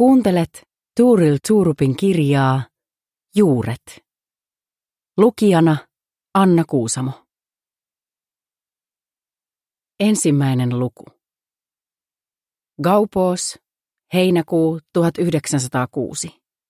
Kuuntelet Tuuril Turupin kirjaa Juuret. Lukijana Anna Kuusamo. Ensimmäinen luku. Gaupos, heinäkuu 1906.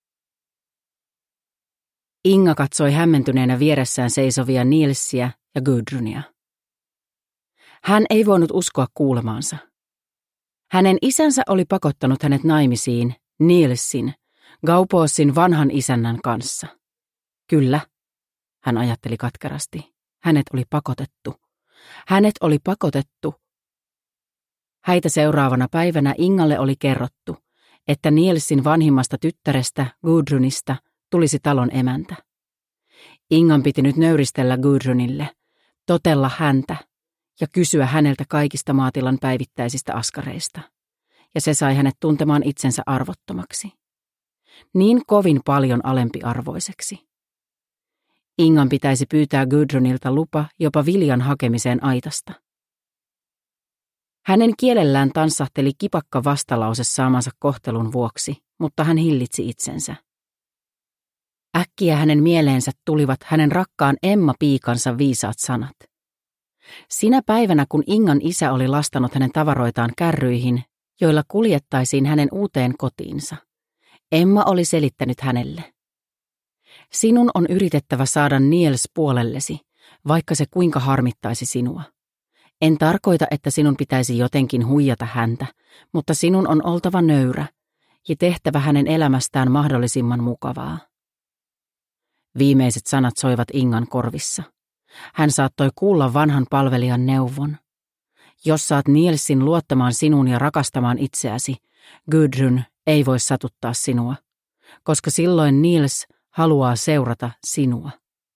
Inga katsoi hämmentyneenä vieressään seisovia Nielsiä ja Gudrunia. Hän ei voinut uskoa kuulemaansa. Hänen isänsä oli pakottanut hänet naimisiin Nielsin, Gauposin vanhan isännän kanssa. Kyllä, hän ajatteli katkerasti. Hänet oli pakotettu. Hänet oli pakotettu. Häitä seuraavana päivänä Ingalle oli kerrottu, että Nielsin vanhimmasta tyttärestä Gudrunista tulisi talon emäntä. Ingan piti nyt nöyristellä Gudrunille, totella häntä ja kysyä häneltä kaikista maatilan päivittäisistä askareista. Ja se sai hänet tuntemaan itsensä arvottomaksi. Niin kovin paljon alempiarvoiseksi. Ingan pitäisi pyytää Gudrunilta lupa jopa viljan hakemiseen aitasta. Hänen kielellään tanssahteli kipakka vastalause saamansa kohtelun vuoksi, mutta hän hillitsi itsensä. Äkkiä hänen mieleensä tulivat hänen rakkaan Emma-piikansa viisaat sanat. Sinä päivänä, kun Ingan isä oli lastanut hänen tavaroitaan kärryihin, joilla kuljettaisiin hänen uuteen kotiinsa, Emma oli selittänyt hänelle. Sinun on yritettävä saada Niels puolellesi, vaikka se kuinka harmittaisi sinua. En tarkoita, että sinun pitäisi jotenkin huijata häntä, mutta sinun on oltava nöyrä ja tehtävä hänen elämästään mahdollisimman mukavaa. Viimeiset sanat soivat Ingan korvissa. Hän saattoi kuulla vanhan palvelijan neuvon. Jos saat Nielsin luottamaan sinuun ja rakastamaan itseäsi, Gudrun ei voi satuttaa sinua, koska silloin Niels haluaa seurata sinua.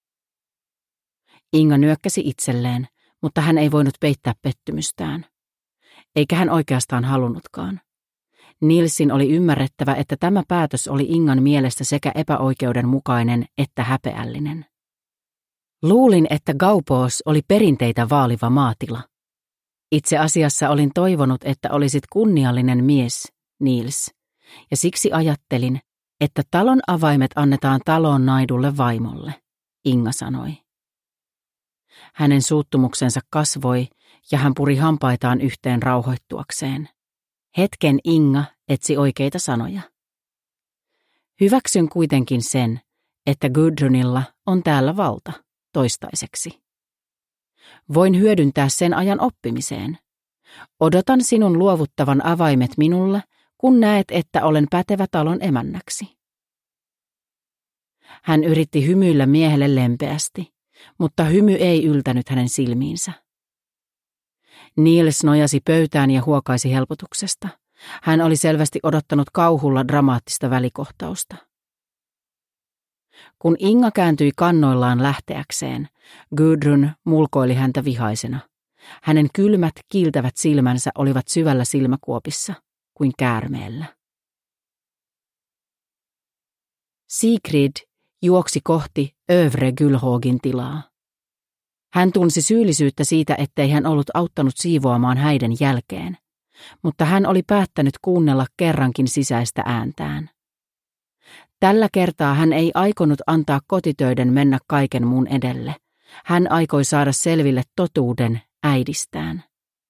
Inga nyökkäsi itselleen, mutta hän ei voinut peittää pettymystään. Eikä hän oikeastaan halunnutkaan. Nielsin oli ymmärrettävä, että tämä päätös oli Ingan mielestä sekä epäoikeudenmukainen että häpeällinen. Luulin, että Gaupos oli perinteitä vaaliva maatila. Itse asiassa olin toivonut, että olisit kunniallinen mies, Niels, ja siksi ajattelin, että talon avaimet annetaan talon naidulle vaimolle, Inga sanoi. Hänen suuttumuksensa kasvoi ja hän puri hampaitaan yhteen rauhoittuakseen. Hetken Inga etsi oikeita sanoja. Hyväksyn kuitenkin sen, että Gudrunilla on täällä valta toistaiseksi. Voin hyödyntää sen ajan oppimiseen. Odotan sinun luovuttavan avaimet minulle, kun näet, että olen pätevä talon emännäksi. Hän yritti hymyillä miehelle lempeästi, mutta hymy ei yltänyt hänen silmiinsä. Niels nojasi pöytään ja huokaisi helpotuksesta. Hän oli selvästi odottanut kauhulla dramaattista välikohtausta. Kun Inga kääntyi kannoillaan lähteäkseen, Gudrun mulkoili häntä vihaisena. Hänen kylmät, kiiltävät silmänsä olivat syvällä silmäkuopissa, kuin käärmeellä. Sigrid juoksi kohti Övre Gylhågin tilaa. Hän tunsi syyllisyyttä siitä, ettei hän ollut auttanut siivoamaan häiden jälkeen, mutta hän oli päättänyt kuunnella kerrankin sisäistä ääntään. Tällä kertaa hän ei aikonut antaa kotitöiden mennä kaiken muun edelle. Hän aikoi saada selville totuuden äidistään.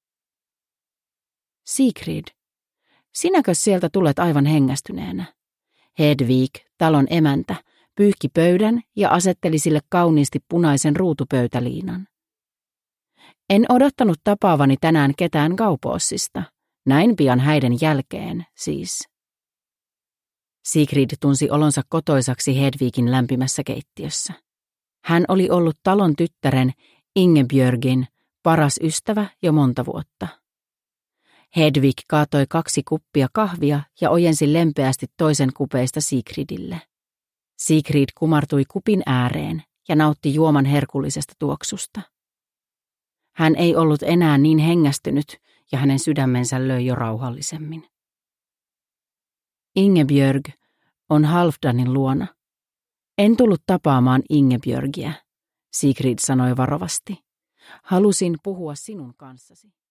Sigrid, sinäkö sieltä tulet aivan hengästyneenä? Hedvig, talon emäntä, pyyhki pöydän ja asetteli sille kauniisti punaisen ruutupöytäliinan. En odottanut tapaavani tänään ketään Gauposista, näin pian häiden jälkeen siis. Sigrid tunsi olonsa kotoisaksi Hedvigin lämpimässä keittiössä. Hän oli ollut talon tyttären Ingebjörgin paras ystävä jo monta vuotta. Hedvig kaatoi 2 kuppia kahvia ja ojensi lempeästi toisen kupeista Sigridille. Sigrid kumartui kupin ääreen ja nautti juoman herkullisesta tuoksusta. Hän ei ollut enää niin hengästynyt ja hänen sydämensä löi jo rauhallisemmin. Ingebjörg on Halfdanin luona. En tullut tapaamaan Ingebjörgiä, Sigrid sanoi varovasti. Halusin puhua sinun kanssasi.